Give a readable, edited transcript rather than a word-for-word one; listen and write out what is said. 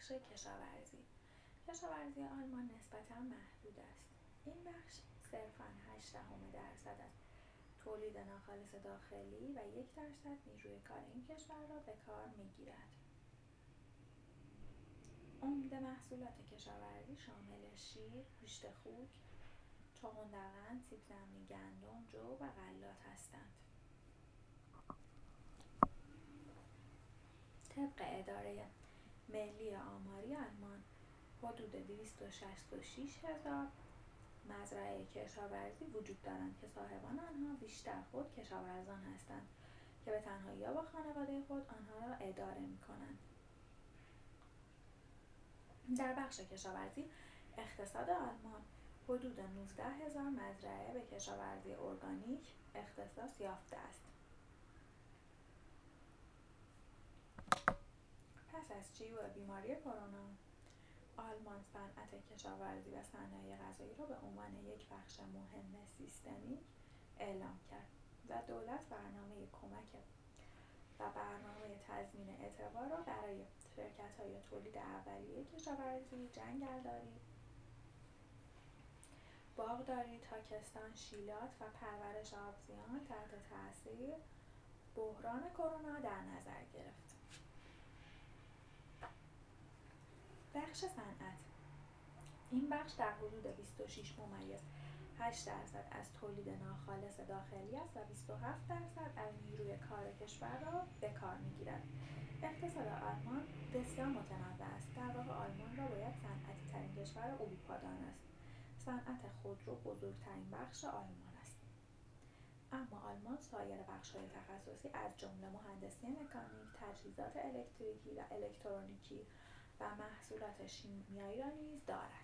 بخش کشاورزی. کشاورزی آلمان نسبتاً محدود است. این بخش صرفاً 0.8% از تولید ناخالص داخلی و 1% نیروی کار این کشور را به کار می‌گیرد. عمده محصولات کشاورزی شامل شیر، گوشت خوک، چغندرغند، سیب زمینی، گندم، جو و غلات هستند. طبق اداره ملی آماری آلمان، حدود 266,000 مزرعه کشاورزی وجود دارند که صاحبان آنها بیشتر خود کشاورزان هستند که به تنهایی یا با خانواده خود آنها را اداره می‌کنند. در بخش کشاورزی اقتصاد آلمان حدود 19,000 مزرعه به کشاورزی ارگانیک اختصاص یافته است. پس از شیوع بیماری کرونا، آلمان صنعت کشاورزی و صنایع غذایی را به عنوان یک بخش مهم سیستمیک اعلام کرد و دولت برنامه کمک و برنامه تضمین اعتبار را برای شرکت‌های تولید اولیه کشاورزی، جنگلداری، باغداری، تاکستان، شیلات و پرورش آبزیان تحت تاثیر بحران کرونا در نظر گرفت. بخش صنعت. این بخش در حدود 26.8% از تولید ناخالص داخلی است و 27% از نیروی کار کشور را به کار می‌گیرد. اقتصاد آلمان بسیار متنوع است. در واقع آلمان را باید صنعتی ترین کشور اروپا دانست. صنعت خودرو بزرگترین بخش آلمان است. اما آلمان سایر بخش‌های تخصصی از جمله مهندسی مکانیک، تجهیزات الکتریکی و الکترونیکی و محصولات شیمیایی را نیز دارد.